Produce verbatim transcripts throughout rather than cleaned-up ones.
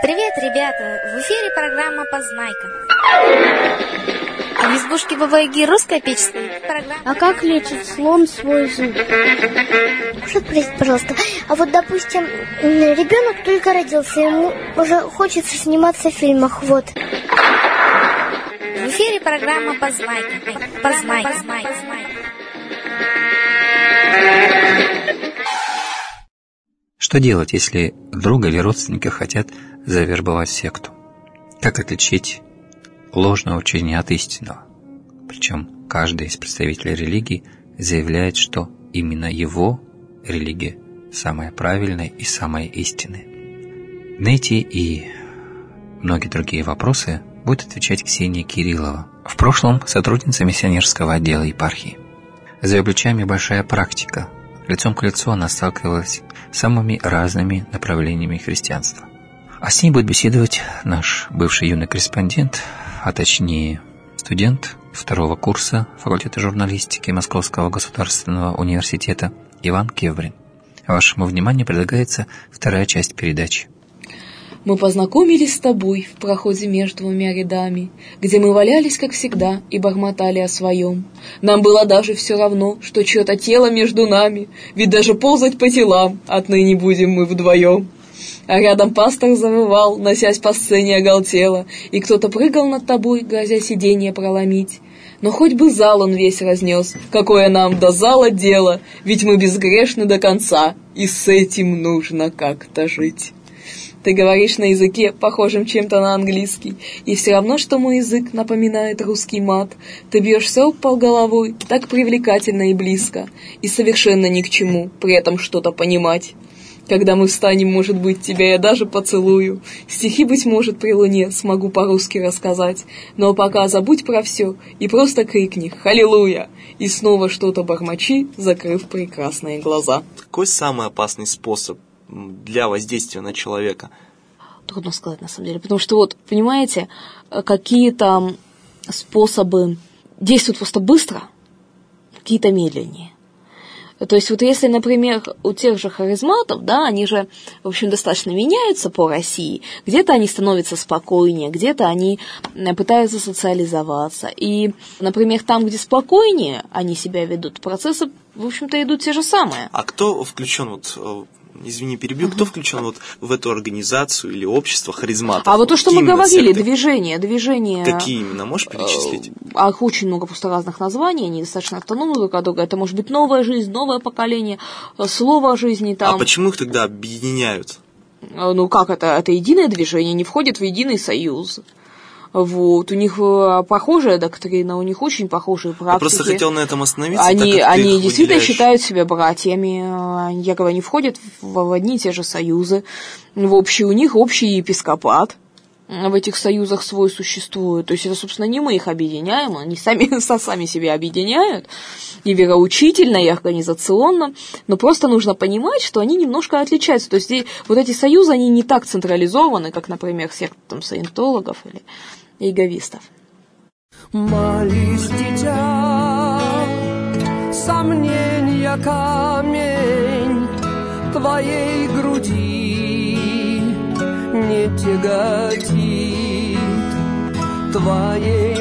Привет, ребята! В эфире программа «Познайка». А в избушке Баба Яги русская печь стоит. Программа... А как лечит слон свой зуб? Прошу спросить, пожалуйста, а вот, допустим, ребенок только родился, ему уже хочется сниматься в фильмах, вот. В эфире программа «Познайка». Познайка. Что делать, если друга или родственника хотят завербовать в секту? Как отличить ложное учение от истинного? Причем каждый из представителей религии заявляет, что именно его религия самая правильная и самая истинная. На эти и многие другие вопросы будет отвечать Ксения Кириллова, в прошлом сотрудница миссионерского отдела епархии. За ее плечами большая практика. Лицом к лицу она сталкивалась с самыми разными направлениями христианства. А с ней будет беседовать наш бывший юный корреспондент, а точнее студент второго курса факультета журналистики Московского государственного университета Иван Кеврин. Вашему вниманию предлагается вторая часть передачи. Мы познакомились с тобой в проходе между двумя рядами, где мы валялись, как всегда, и бормотали о своем. Нам было даже все равно, что чье-то тело между нами, ведь даже ползать по телам отныне будем мы вдвоем. А рядом пастор завывал, носясь по сцене оголтело, и кто-то прыгал над тобой, грозя сиденье проломить. Но хоть бы зал он весь разнес, какое нам до зала дело, ведь мы безгрешны до конца, и с этим нужно как-то жить. Ты говоришь на языке, похожем чем-то на английский, и все равно, что мой язык напоминает русский мат. Ты бьешься об пол головой, так привлекательно и близко, и совершенно ни к чему при этом что-то понимать. Когда мы встанем, может быть, тебя я даже поцелую. Стихи, быть может, при луне смогу по-русски рассказать, но пока забудь про все и просто крикни «Халилуя!» и снова что-то бормочи, закрыв прекрасные глаза. Какой самый опасный способ для воздействия на человека? Трудно сказать, на самом деле, потому что вот, понимаете, какие-то способы действуют просто быстро, какие-то медленнее. То есть вот если, например, у тех же харизматов, да, они же, в общем, достаточно меняются по России, где-то они становятся спокойнее, где-то они пытаются социализоваться. И, например, там, где спокойнее они себя ведут, процессы, в общем-то, идут те же самые. А кто включен вот... Извини, перебью, кто включен вот в эту организацию или общество харизматов? А вот то, что Какие мы говорили, секты? движение, движение... Какие именно, можешь перечислить? А их очень много просто разных названий, они достаточно автономны друг от друга. Это может быть новая жизнь, новое поколение, слово о жизни там. А почему их тогда объединяют? Ну как это? Это единое движение, не входит в единый союз. Вот, у них похожая доктрина, у них очень похожие практики. Я просто хотел на этом остановиться. Они, так как они ты их действительно выделяешь. считают себя братьями, я говорю, они входят в, в одни и те же союзы, в общий, у них общий епископат в этих союзах свой существует. То есть это, собственно, не мы их объединяем, они сами, сами себя объединяют, и вероучительно, и организационно, но просто нужно понимать, что они немножко отличаются. То есть вот эти союзы, они не так централизованы, как, например, секта там, саентологов или иеговистов. Молись, дитя, сомнения камень твоей груди не тяготит, твоей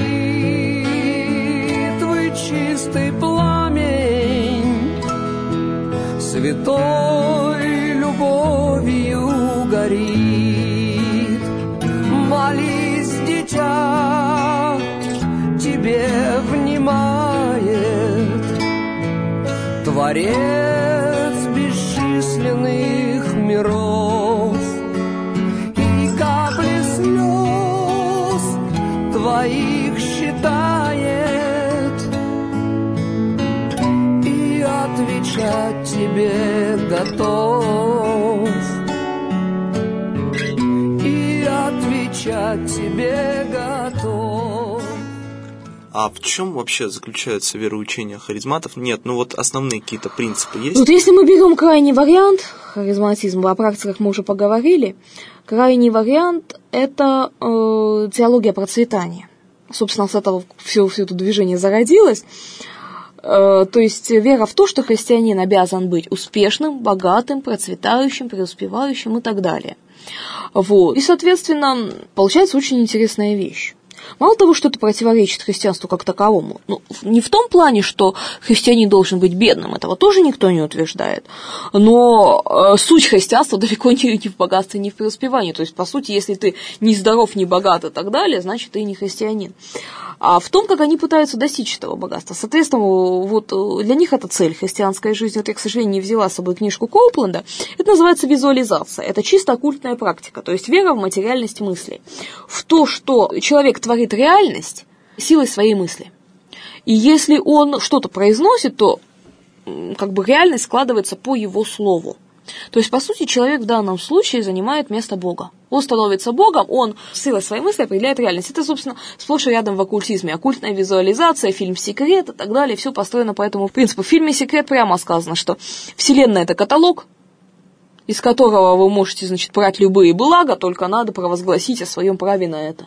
молитвы чистый пламень святой любовью горит. Молись, дитя, тебе внимает Творец бесчисленных миров, и капли слез твоих считает, и отвечать тебе готов. Тебе готов. А в чем вообще заключается вероучение харизматов? Нет, ну вот основные какие-то принципы есть? Вот если мы берем крайний вариант харизматизма, о практиках мы уже поговорили, крайний вариант – это э, теология процветания. Собственно, с этого все, все это движение зародилось. То есть вера в то, что христианин обязан быть успешным, богатым, процветающим, преуспевающим и так далее. Вот. И, соответственно, получается очень интересная вещь. Мало того, что это противоречит христианству как таковому, ну, не в том плане, что христианин должен быть бедным, этого тоже никто не утверждает, но э, суть христианства далеко не, не в богатстве, не в преуспевании. То есть, по сути, если ты не здоров, не богат и так далее, значит, ты не христианин. А в том, как они пытаются достичь этого богатства. Соответственно, вот для них это цель христианской жизни. Вот я, к сожалению, не взяла с собой книжку Коупленда. Это называется визуализация. Это чисто оккультная практика, то есть вера в материальность мысли. В то, что человек творит реальность силой своей мысли. И если он что-то произносит, то как бы реальность складывается по его слову. То есть, по сути, человек в данном случае занимает место Бога. Он становится Богом, он силой своей мысли определяет реальность. Это, собственно, сплошь и рядом в оккультизме. Оккультная визуализация, фильм «Секрет» и так далее. Все построено по этому принципу. В фильме «Секрет» прямо сказано, что Вселенная – это каталог, из которого вы можете, значит, брать любые блага, только надо провозгласить о своем праве на это.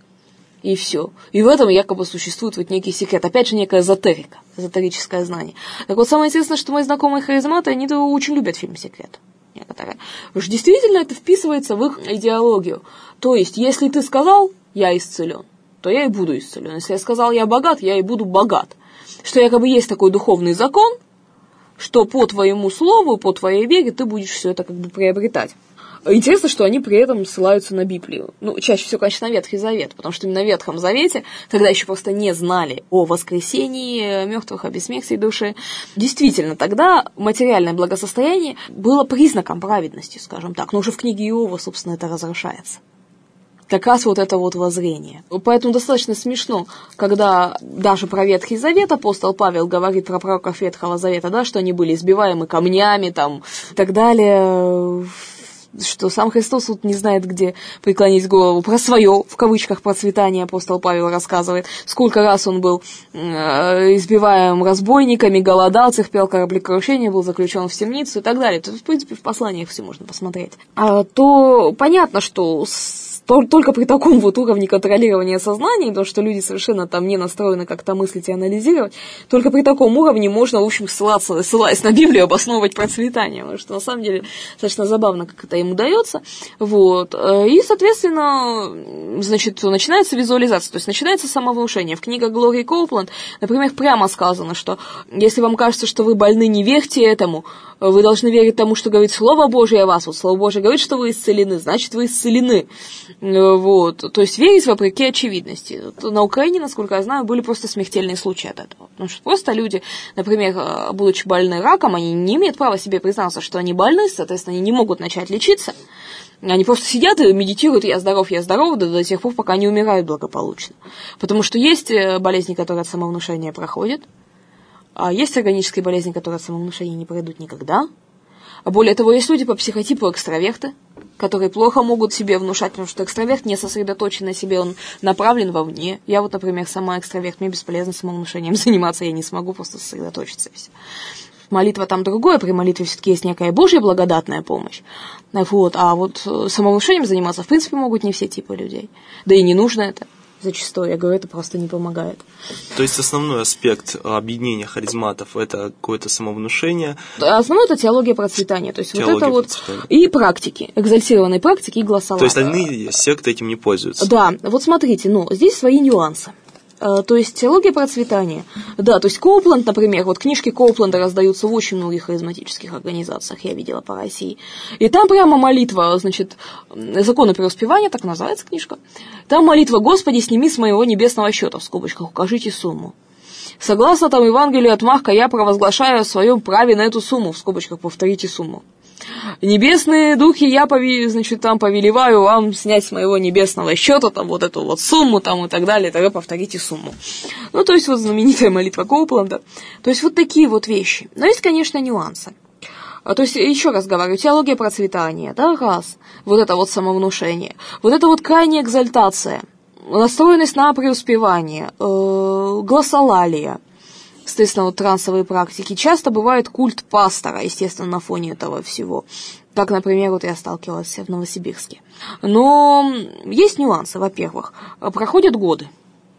И все. И в этом якобы существует вот некий секрет. Опять же, некая эзотерика, эзотерическое знание. Так вот, самое интересное, что мои знакомые харизматы, они очень любят фильм «Секрет». Некоторые. Потому что действительно это вписывается в их идеологию. То есть, если ты сказал, я исцелен, то я и буду исцелен. Если я сказал, я богат, я и буду богат. Что якобы есть такой духовный закон, что по твоему слову, по твоей вере ты будешь все это как бы приобретать. Интересно, что они при этом ссылаются на Библию. Ну, чаще всего, конечно, на Ветхий Завет, потому что именно в Ветхом Завете, тогда еще просто не знали о воскресении мертвых, о бессмертии души, действительно, тогда материальное благосостояние было признаком праведности, скажем так. Но уже в книге Иова, собственно, это разрушается. Как раз вот это вот воззрение. Поэтому достаточно смешно, когда даже про Ветхий Завет апостол Павел говорит про пророков Ветхого Завета, да, что они были избиваемы камнями там, и так далее, что сам Христос вот не знает, где преклонить голову. Про свое, в кавычках, процветание апостол Павел рассказывает. Сколько раз он был э, избиваем разбойниками, голодал, терпел кораблекрушение, был заключен в темницу и так далее. То, в принципе, в посланиях все можно посмотреть. А, то понятно, что только при таком вот уровне контролирования сознания, потому что люди совершенно там не настроены как-то мыслить и анализировать, только при таком уровне можно, в общем, ссылаться, ссылаясь на Библию, обосновывать процветание, потому что на самом деле достаточно забавно, как это им удается. Вот. И, соответственно, значит, начинается визуализация, то есть начинается самовнушение. В книгах Глории Коупленд, например, прямо сказано, что если вам кажется, что вы больны, не верьте этому, вы должны верить тому, что говорит Слово Божие о вас. Вот Слово Божие говорит, что вы исцелены, значит, вы исцелены. Вот. То есть верить вопреки очевидности. На Украине, насколько я знаю, были просто смертельные случаи от этого. Потому что просто люди, например, будучи больны раком, они не имеют права себе признаться, что они больны, соответственно, они не могут начать лечиться. Они просто сидят и медитируют, я здоров, я здоров, до, до тех пор, пока не умирают благополучно. Потому что есть болезни, которые от самовнушения проходят, а есть органические болезни, которые от самовнушения не пройдут никогда. А более того, есть люди по психотипу экстраверты, которые плохо могут себе внушать, потому что экстраверт не сосредоточен на себе, он направлен вовне. Я вот, например, сама экстраверт, мне бесполезно самовнушением заниматься, я не смогу просто сосредоточиться. Молитва там другое, при молитве все-таки есть некая Божья благодатная помощь. Вот. А вот самовнушением заниматься, в принципе, могут не все типы людей. Да и не нужно это. Зачастую, я говорю, это просто не помогает. То есть основной аспект объединения харизматов – это какое-то самовнушение? Основное – это теология процветания. То есть теология вот это вот и практики, экзальтированные практики и гласолата. То есть остальные секты этим не пользуются? Да, вот смотрите, ну, здесь свои нюансы. То есть теология процветания. Да, то есть Коупленд, например, вот книжки Коупленда раздаются в очень многих харизматических организациях, я видела по России. И там прямо молитва, значит, «Законы преуспевания», так называется книжка. Там молитва: «Господи, сними с моего небесного счета», в скобочках, укажите сумму. Согласно там Евангелию от Марка, я провозглашаю о своем праве на эту сумму, в скобочках, повторите сумму. Небесные духи, я, пови, значит, там повелеваю вам снять с моего небесного счета там вот эту вот сумму там и так далее, тогда повторите сумму. Ну, то есть вот знаменитая молитва Коупленда. То есть вот такие вот вещи. Но есть, конечно, нюансы. То есть, еще раз говорю, теология процветания, да, раз. Вот это вот самовнушение. Вот это вот крайняя экзальтация. Настроенность на преуспевание. Э, гласолалия. Соответственно, вот трансовые практики. Часто бывает культ пастора, естественно, на фоне этого всего. Как, например, вот я сталкивалась в Новосибирске. Но есть нюансы, во-первых. Проходят годы.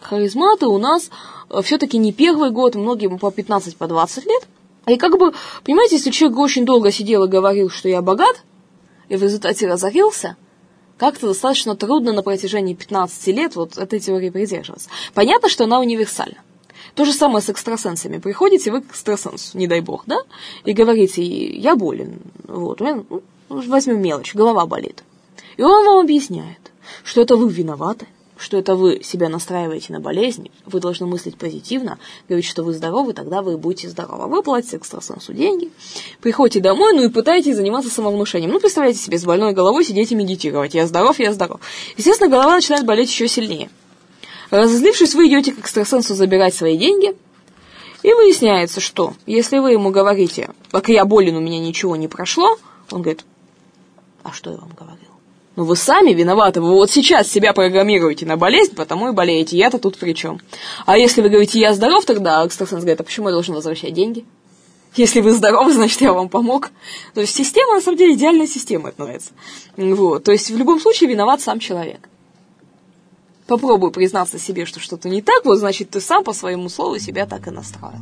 харизматы у нас все-таки не первый год, многим по пятнадцать, по двадцать лет. И как бы, понимаете, если человек очень долго сидел и говорил, что я богат, и в результате разорился, как-то достаточно трудно на протяжении пятнадцати лет вот этой теории придерживаться. Понятно, что она универсальна. То же самое с экстрасенсами. Приходите вы к экстрасенсу, не дай бог, да, и говорите, я болен, вот, у меня, ну, возьмем мелочь, голова болит. И он вам объясняет, что это вы виноваты, что это вы себя настраиваете на болезнь, вы должны мыслить позитивно, говорить, что вы здоровы, тогда вы будете здоровы. Вы платите экстрасенсу деньги, приходите домой, ну и пытаетесь заниматься самовнушением. Ну, представляете себе, с больной головой сидеть и медитировать. Я здоров, я здоров. Естественно, голова начинает болеть еще сильнее. Разозлившись, вы идете к экстрасенсу забирать свои деньги, и выясняется, что если вы ему говорите, как я болен, у меня ничего не прошло, он говорит, а что я вам говорил? Ну, вы сами виноваты, вы вот сейчас себя программируете на болезнь, потому и болеете, я-то тут при чем? А если вы говорите, я здоров, тогда экстрасенс говорит, а почему я должен возвращать деньги? Если вы здоровы, значит, я вам помог. То есть система, на самом деле, идеальная система, это называется. Вот. То есть в любом случае виноват сам человек. Попробуй признаться себе, что что-то не так, вот значит, ты сам по своему слову себя так и настроил.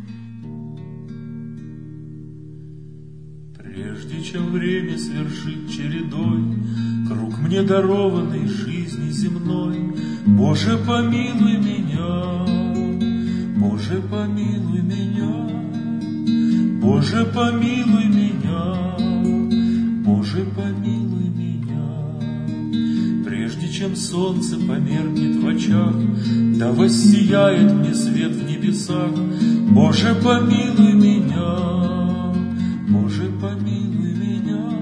Прежде чем время свершить чередой круг мне дарованной жизни земной, Боже, помилуй меня, Боже, помилуй меня, Боже, помилуй меня, Боже, помилуй меня. Прежде чем солнце померкнет в очах, да воссияет мне свет в небесах, Боже, помилуй меня, Боже, помилуй меня,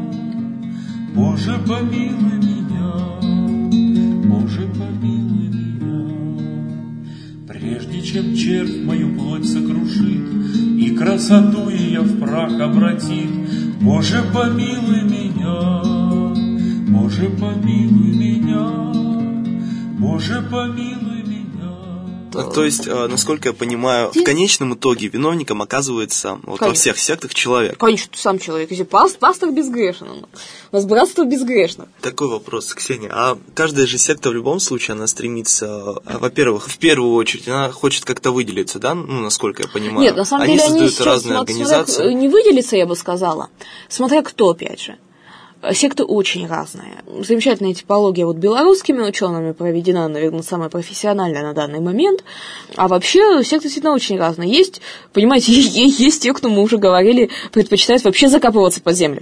Боже, помилуй меня, Боже, помилуй меня. Прежде чем червь мою плоть сокрушит и красоту ее в прах обратит, Боже, помилуй меня, Боже, помилуй меня, Боже, помилуй меня. То есть, насколько я понимаю, в конечном итоге виновником оказывается вот во всех сектах человек. Конечно, сам человек. Если пастор, пастор безгрешен. У нас братство безгрешно. Такой вопрос, Ксения. А каждая же секта в любом случае, она стремится, во-первых, в первую очередь, она хочет как-то выделиться, да? Ну, насколько я понимаю. Нет, на самом они деле создают они сейчас, разные смотря, организации. Не выделиться, я бы сказала. Смотря кто, опять же. Секты очень разные. Замечательная типология вот белорусскими учеными проведена, наверное, самая профессиональная на данный момент. А вообще секты действительно очень разные. Есть, понимаете, есть те, кто, мы уже говорили, предпочитают вообще закапываться под землю.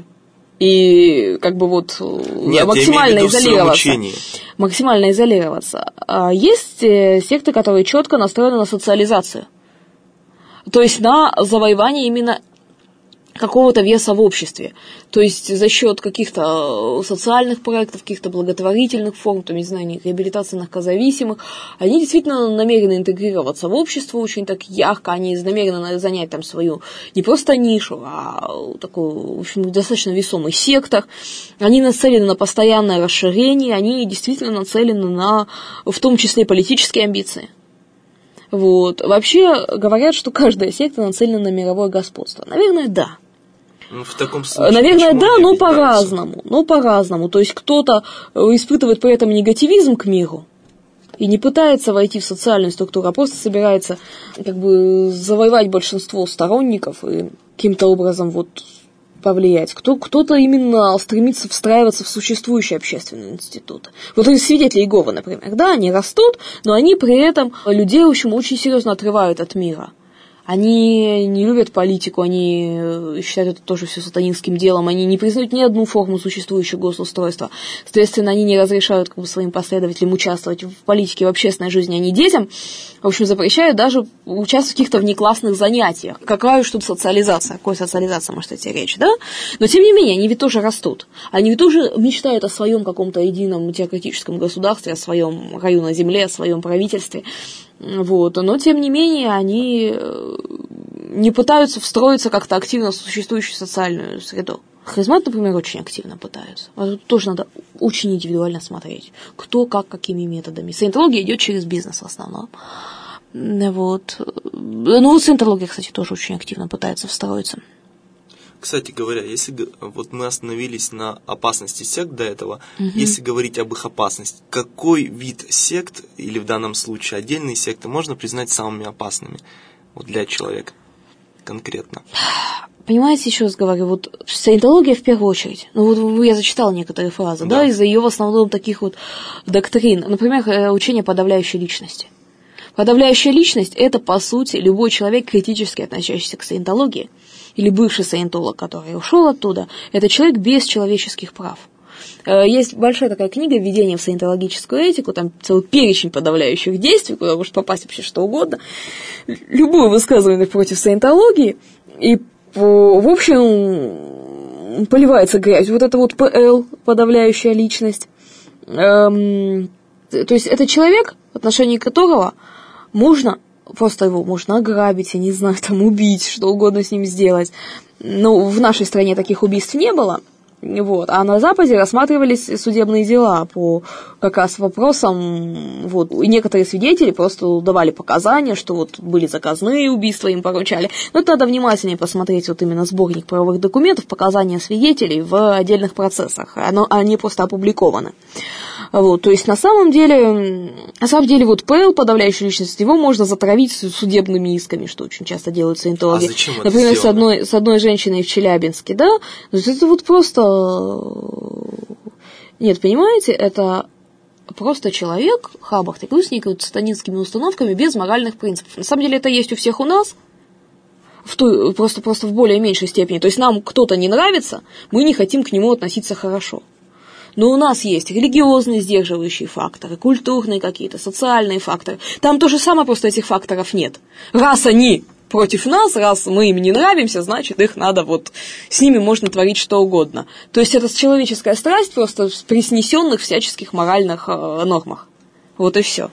И как бы вот Нет, максимально изолироваться. Максимально изолироваться. А есть секты, которые четко настроены на социализацию. То есть на завоевание именно какого-то веса в обществе. То есть за счет каких-то социальных проектов, каких-то благотворительных форм, там, не знаю, реабилитации наркозависимых, они действительно намерены интегрироваться в общество очень так ярко, они намерены занять там свою не просто нишу, а такой, в общем, достаточно весомый сектор. Они нацелены на постоянное расширение, они действительно нацелены на, в том числе, политические амбиции. Вот. Вообще говорят, что каждая секта нацелена на мировое господство. Наверное, да. Ну, в таком случае, наверное, да, но по-разному. Но по-разному. То есть кто-то испытывает при этом негативизм к миру и не пытается войти в социальную структуру, а просто собирается как бы завоевать большинство сторонников и каким-то образом вот повлиять. Кто, кто-то именно стремится встраиваться в существующие общественные институты. Вот свидетели Иеговы, например, да, они растут, но они при этом людей, в общем, очень серьезно отрывают от мира. Они не любят политику, они считают это тоже все сатанинским делом, они не признают ни одну форму существующего госустройства. Соответственно, они не разрешают как бы, своим последователям участвовать в политике, в общественной жизни, они детям, в общем, запрещают даже участвовать в каких-то внеклассных занятиях. Какая уж тут социализация, о какой социализации может идти речь, да? Но, тем не менее, они ведь тоже растут. Они ведь тоже мечтают о своем каком-то едином теократическом государстве, о своем раю на земле, о своем правительстве. Вот. Но, тем не менее, они не пытаются встроиться как-то активно в существующую социальную среду. Харизматы, например, очень активно пытаются. А тут тоже надо очень индивидуально смотреть, кто, как, какими методами. Саентология идет через бизнес в основном. Вот. Ну, саентология, кстати, тоже очень активно пытается встроиться. Кстати говоря, если вот мы остановились на опасности сект до этого, угу. если говорить об их опасности, какой вид сект, или в данном случае отдельные секты, можно признать самыми опасными вот для человека конкретно? Понимаете, еще раз говорю, вот саентология в первую очередь, ну вот я зачитала некоторые фразы, да, да из-за ее в основном таких вот доктрин, например, учение подавляющей личности. Подавляющая личность – это, по сути, любой человек, критически относящийся к саентологии, или бывший саентолог, который ушел оттуда, это человек без человеческих прав. Есть большая такая книга «Введение в саентологическую этику», там целый перечень подавляющих действий, куда может попасть вообще что угодно, любое высказывание против саентологии, и, в общем, поливается грязь. Вот это вот ПЛ, подавляющая личность. Эм, то есть это человек, в отношении которого можно, просто его можно ограбить, я не знаю, там убить, что угодно с ним сделать. Но в нашей стране таких убийств не было. Вот. А на Западе рассматривались судебные дела по как раз вопросам, вот, и некоторые свидетели просто давали показания, что вот были заказные убийства, им поручали. Но это надо внимательнее посмотреть вот именно сборник правовых документов, показания свидетелей в отдельных процессах. Оно, они просто опубликованы. Вот, то есть на самом деле, на самом деле вот ПЛ, подавляющая личность, его можно затравить судебными исками, что очень часто делают саентологи. А зачем это Например, сделано? с одной, с одной женщиной в Челябинске, да, то есть это вот просто... Нет, понимаете, это просто человек, хабах, такой с некими сатанинскими установками, без моральных принципов. На самом деле это есть у всех у нас, в той, просто, просто в более меньшей степени. То есть нам кто-то не нравится, мы не хотим к нему относиться хорошо. Но у нас есть религиозные сдерживающие факторы, культурные какие-то, социальные факторы. Там то же самое, просто этих факторов нет. Раз они против нас, раз мы им не нравимся, значит, их надо вот... С ними можно творить что угодно. То есть это человеческая страсть просто при снесенных всяческих моральных э, нормах. Вот и все.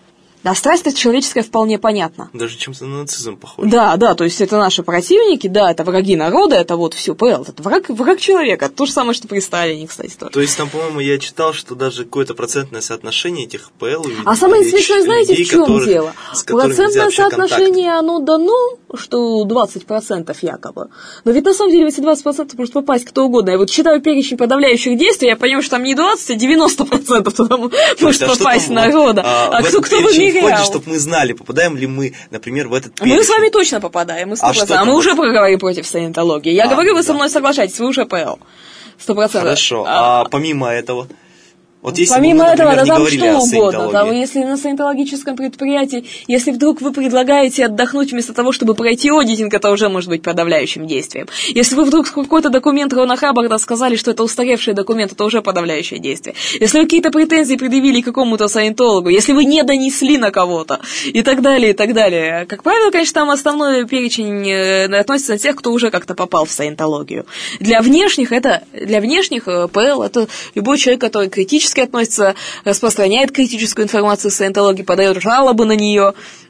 А страсть человеческая вполне понятна. Даже чем-то на нацизм похоже. Да, да, то есть это наши противники, да, это враги народа, это вот все ПЛ, это враг, враг человека, это то же самое, что при Сталине, кстати, тоже. То есть там, по-моему, я читал, что даже какое-то процентное соотношение этих ПЛ... А самое интересное, знаете, в чем которых, дело? Процентное соотношение, контакт. Оно дано, что двадцать процентов якобы. Но ведь на самом деле в эти двадцать процентов может попасть кто угодно. Я вот читаю перечень подавляющих действий, я понимаю, что там не двадцать, а девяносто процентов туда может а попасть народа. А, а кто, кто вымерял? Чтобы мы знали, попадаем ли мы, например, в этот перечень. Мы с вами точно попадаем, мы сто процентов. А, а мы уже поговорим против саентологии. Я а, говорю, вы да. со мной соглашаетесь, вы уже ПЛ. Сто процентов. Хорошо, а, а помимо этого... Вот если Помимо мы, этого, например, да там что угодно. Там, если на саентологическом предприятии, если вдруг вы предлагаете отдохнуть вместо того, чтобы пройти одитинг, это уже может быть подавляющим действием. Если вы вдруг какой-то документ Рона Хаббарда сказали, что это устаревший документ, это уже подавляющее действие. Если вы какие-то претензии предъявили какому-то саентологу, если вы не донесли на кого-то, и так далее, и так далее. Как правило, конечно, там основной перечень относится на тех, кто уже как-то попал в саентологию. Для внешних, это, для внешних ПЛ это любой человек, который критически относится, распространяет критическую информацию саентологии, подает жалобы на нее,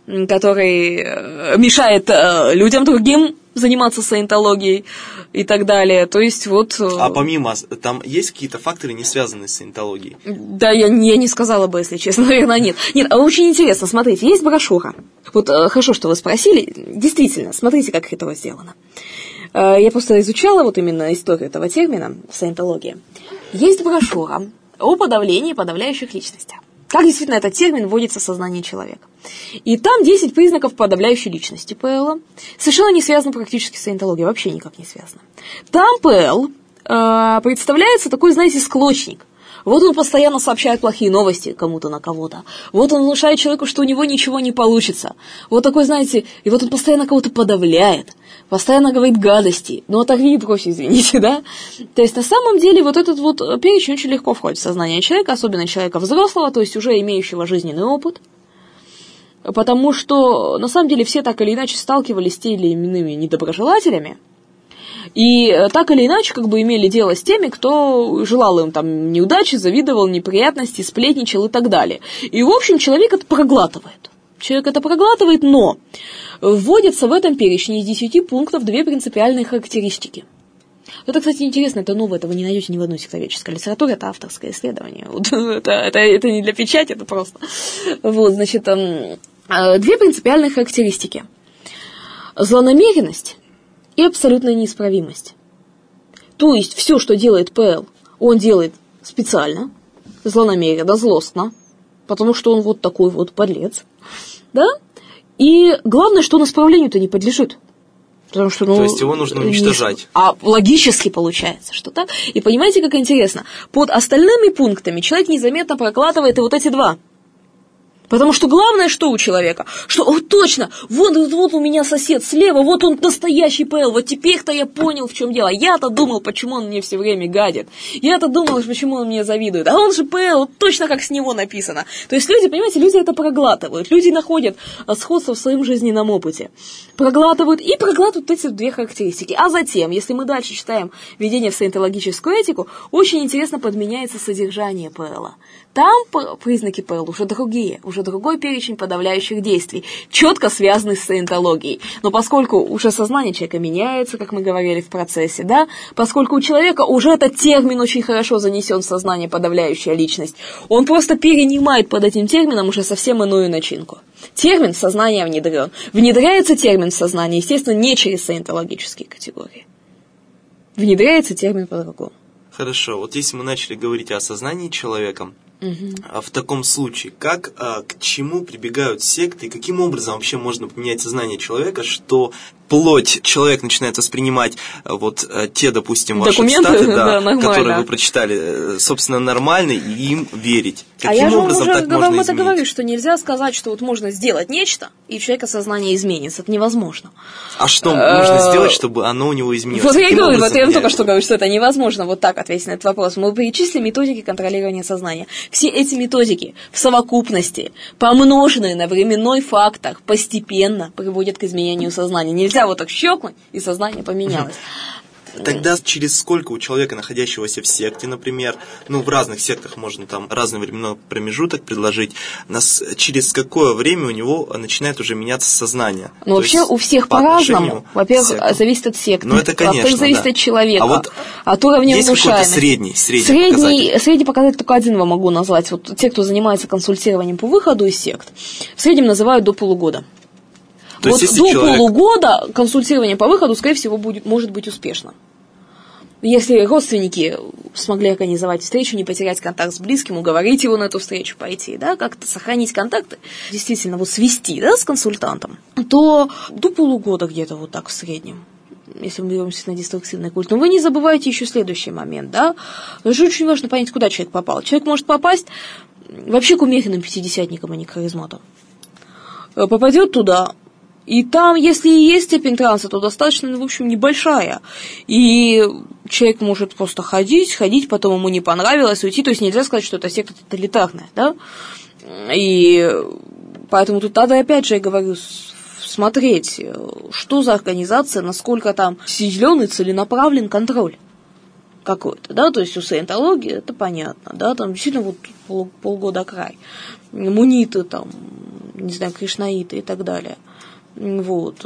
который мешает людям другим заниматься саентологией и так далее. То есть вот... А помимо, там есть какие-то факторы, не связанные с саентологией? Да, я, я не сказала бы, если честно, наверное, нет. Нет, а очень интересно, смотрите, есть брошюра. Вот хорошо, что вы спросили. Действительно, смотрите, как это сделано. Я просто изучала вот именно историю этого термина в саентологии. Есть брошюра о подавлении подавляющих личностей. Как действительно этот термин вводится в сознание человека. И там десять признаков подавляющей личности ПЛ. Совершенно не связано практически с саентологией, вообще никак не связано. Там ПЛ э, представляется такой, знаете, склочник. Вот он постоянно сообщает плохие новости кому-то на кого-то. Вот он внушает человеку, что у него ничего не получится. Вот такой, знаете, и вот он постоянно кого-то подавляет. Постоянно говорит гадости. Ну, оторви и брось, извините, да? То есть, на самом деле, вот этот вот перечень очень легко входит в сознание человека, особенно человека взрослого, то есть уже имеющего жизненный опыт. Потому что, на самом деле, все так или иначе сталкивались с теми или иными недоброжелателями. И так или иначе, как бы имели дело с теми, кто желал им там неудачи, завидовал, неприятностей, сплетничал и так далее. И, в общем, человек это проглатывает. Человек это проглатывает, но вводятся в этом перечне из десяти пунктов две принципиальные характеристики. Это, кстати, интересно, это новое, это вы не найдете ни в одной сектоведческой литературе, это авторское исследование. Вот, это, это, это не для печати, это просто. Вот, значит, две принципиальные характеристики. Злонамеренность и абсолютная неисправимость. То есть все, что делает ПЛ, он делает специально, злонамеренно, злостно, потому что он вот такой вот подлец, да? И главное, что он исправлению-то не подлежит. Потому что, ну, то есть его нужно уничтожать. Не... А логически получается, что так. И понимаете, как интересно? Под остальными пунктами человек незаметно прокладывает и вот эти два. Потому что главное, что у человека, что вот точно, вот, вот у меня сосед слева, вот он настоящий ПЛ, вот теперь-то я понял, в чем дело. Я-то думал, почему он мне все время гадит. Я-то думал, почему он мне завидует. А он же ПЛ, точно как с него написано. То есть люди, понимаете, люди это проглатывают. Люди находят сходство в своем жизненном опыте. Проглатывают и проглатывают эти две характеристики. А затем, если мы дальше читаем введение в саентологическую этику, очень интересно подменяется содержание ПЛа. Там признаки ПЛ уже другие, уже другой перечень подавляющих действий, четко связанный с саентологией. Но поскольку уже сознание человека меняется, как мы говорили в процессе, да, поскольку у человека уже этот термин очень хорошо занесен в сознание подавляющая личность, он просто перенимает под этим термином уже совсем иную начинку. Термин в сознание внедрен. Внедряется термин в сознание, естественно, не через саентологические категории. Внедряется термин по-другому. Хорошо, вот если мы начали говорить о сознании человека, угу. в таком случае, как, а, к чему прибегают секты и каким образом вообще можно поменять сознание человека, что плоть человек начинает воспринимать вот те, допустим, ваши документы, цитаты, да, да, которые вы прочитали, собственно, нормально, и им верить. Каким а я же образом уже так можно вам это изменить? говорю, что нельзя сказать, что вот можно сделать нечто, и у человека сознание изменится. Это невозможно. А что можно сделать, чтобы оно у него изменилось? Вот я и говорю, вот я вам только это? что говорю, что это невозможно вот так ответить на этот вопрос. Мы перечислили методики контролирования сознания. Все эти методики в совокупности, помноженные на временной фактор, постепенно приводят к изменению сознания. Нельзя вот так щелкнуть, и сознание поменялось. Тогда через сколько у человека, находящегося в секте, например, ну, в разных сектах можно там разный временной промежуток предложить, нас, через какое время у него начинает уже меняться сознание? Ну, вообще у всех по по-разному. Во-первых, зависит от секты. Ну, это, конечно, во-вторых, зависит да. от человека, а вот от уровня есть внушаемости. какой-то средний, средний, средний показатель? Средний показатель только один вам могу назвать. Вот те, кто занимается консультированием по выходу из сект, в среднем называют до полугода. То вот есть, до человек... полугода консультирование по выходу, скорее всего, будет, может быть успешно. Если родственники смогли организовать встречу, не потерять контакт с близким, уговорить его на эту встречу пойти, да, как-то сохранить контакты, действительно вот свести, да, с консультантом, то до полугода где-то вот так в среднем, если мы беремся на деструктивный культ. Но вы не забывайте еще следующий момент, да, же очень важно понять, куда человек попал. Человек может попасть вообще к умеренным пятидесятникам, а не к харизматам. Попадет туда, и там, если и есть степень транса, то достаточно, ну, в общем, небольшая. И человек может просто ходить, ходить, потом ему не понравилось, уйти. То есть нельзя сказать, что это секта тоталитарная, да? И поэтому тут надо, опять же, я говорю, смотреть, что за организация, насколько там силен целенаправлен контроль какой-то, да, то есть у саентологии это понятно, да, там действительно вот пол, полгода край, муниты там, не знаю, кришнаиты и так далее. Вот.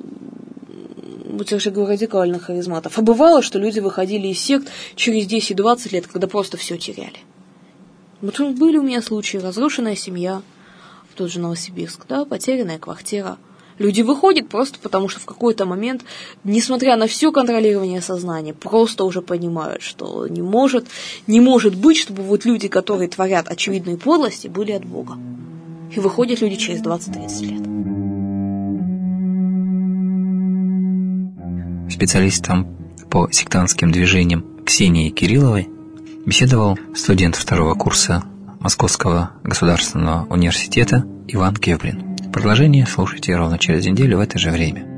У тех же радикальных харизматов. А бывало, что люди выходили из сект через десять-двадцать лет, когда просто все теряли. Вот были у меня случаи. Разрушенная семья, в тот же Новосибирск, да, потерянная квартира. Люди выходят просто потому, что в какой-то момент, несмотря на все контролирование сознания, просто уже понимают, что не может, не может быть, чтобы вот люди, которые творят очевидные подлости, были от Бога. И выходят люди через двадцать-тридцать лет. Специалистом по сектантским движениям Ксенией Кирилловой беседовал студент второго курса Московского государственного университета Иван Кевлин. Продолжение слушайте ровно через неделю в это же время.